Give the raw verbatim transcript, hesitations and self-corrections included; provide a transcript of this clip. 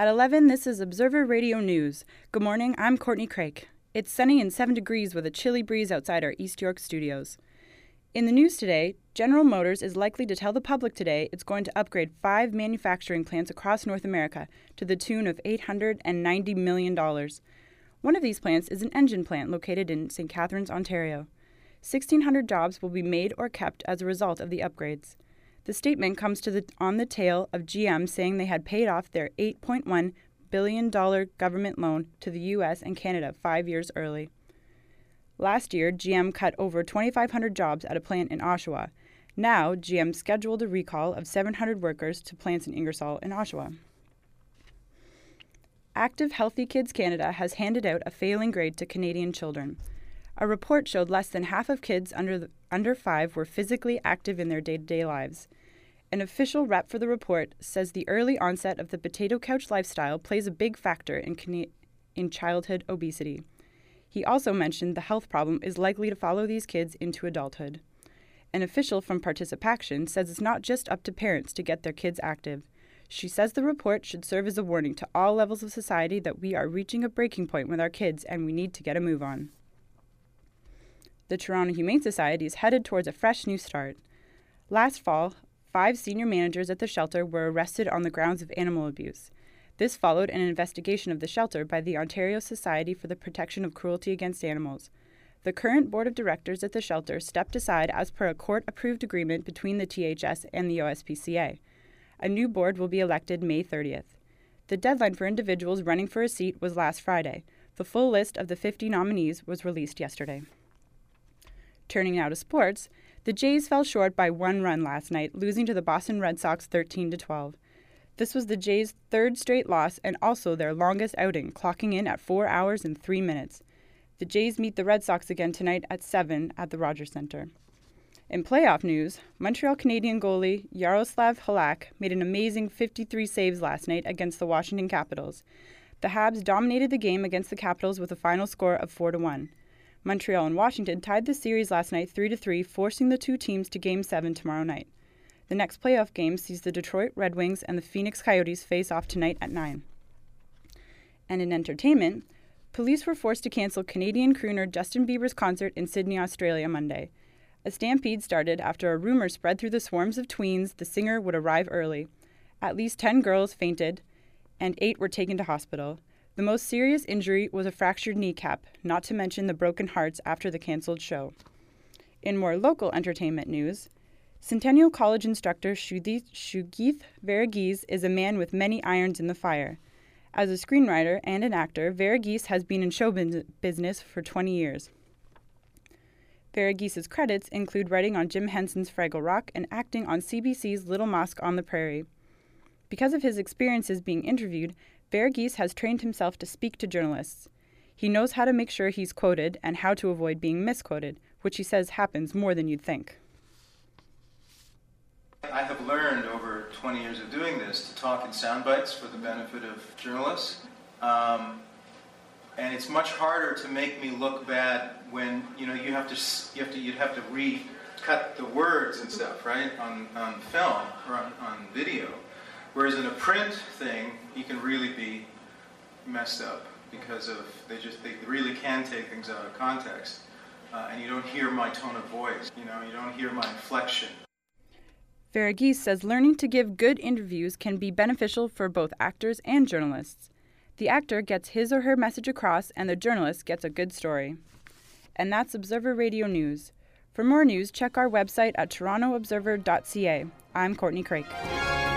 At eleven, this is Observer Radio News. Good morning, I'm Courtney Craig. It's sunny and seven degrees with a chilly breeze outside our East York studios. In the news today, General Motors is likely to tell the public today it's going to upgrade five manufacturing plants across North America to the tune of eight hundred ninety million dollars. One of these plants is an engine plant located in Saint Catharines, Ontario. sixteen hundred jobs will be made or kept as a result of the upgrades. The statement comes to the, on the tail of G M saying they had paid off their eight point one billion dollars government loan to the U S and Canada five years early. Last year, G M cut over twenty-five hundred jobs at a plant in Oshawa. Now, G M scheduled a recall of seven hundred workers to plants in Ingersoll and Oshawa. Active Healthy Kids Canada has handed out a failing grade to Canadian children. A report showed less than half of kids under the, under five were physically active in their day-to-day lives. An official rep for the report says the early onset of the potato couch lifestyle plays a big factor in, Cana- in childhood obesity. He also mentioned the health problem is likely to follow these kids into adulthood. An official from Participaction says it's not just up to parents to get their kids active. She says the report should serve as a warning to all levels of society that we are reaching a breaking point with our kids and we need to get a move on. The Toronto Humane Society is headed towards a fresh new start. Last fall, five senior managers at the shelter were arrested on the grounds of animal abuse. This followed an investigation of the shelter by the Ontario Society for the Protection of Cruelty Against Animals. The current board of directors at the shelter stepped aside as per a court-approved agreement between the T H S and the O S P C A. A new board will be elected May thirtieth. The deadline for individuals running for a seat was last Friday. The full list of the fifty nominees was released yesterday. Turning now to sports, the Jays fell short by one run last night, losing to the Boston Red Sox thirteen to twelve. This was the Jays' third straight loss and also their longest outing, clocking in at four hours and three minutes. The Jays meet the Red Sox again tonight at seven at the Rogers Centre. In playoff news, Montreal Canadian goalie Yaroslav Halak made an amazing fifty-three saves last night against the Washington Capitals. The Habs dominated the game against the Capitals with a final score of four to one. Montreal and Washington tied the series last night three to three, forcing the two teams to Game seven tomorrow night. The next playoff game sees the Detroit Red Wings and the Phoenix Coyotes face off tonight at nine. And in entertainment, police were forced to cancel Canadian crooner Justin Bieber's concert in Sydney, Australia Monday. A stampede started after a rumor spread through the swarms of tweens the singer would arrive early. At least ten girls fainted, and eight were taken to hospital. The most serious injury was a fractured kneecap, not to mention the broken hearts after the cancelled show. In more local entertainment news, Centennial College instructor Shugith Verghese is a man with many irons in the fire. As a screenwriter and an actor, Verghese has been in show business for twenty years. Verghese's credits include writing on Jim Henson's Fraggle Rock and acting on C B C's Little Mosque on the Prairie. Because of his experiences being interviewed, Verghese has trained himself to speak to journalists. He knows how to make sure he's quoted and how to avoid being misquoted, which he says happens more than you'd think. I have learned over twenty years of doing this to talk in sound bites for the benefit of journalists. Um, and it's much harder to make me look bad when, you know, you have to, you have to, you'd have to recut the words and stuff, right, on, on film or on, on video. Whereas in a print thing, you can really be messed up because of, they just, they really can take things out of context. Uh, and you don't hear my tone of voice, you know, you don't hear my inflection. Verghese says learning to give good interviews can be beneficial for both actors and journalists. The actor gets his or her message across and the journalist gets a good story. And that's Observer Radio News. For more news, check our website at toronto observer dot c a. I'm Courtney Craig.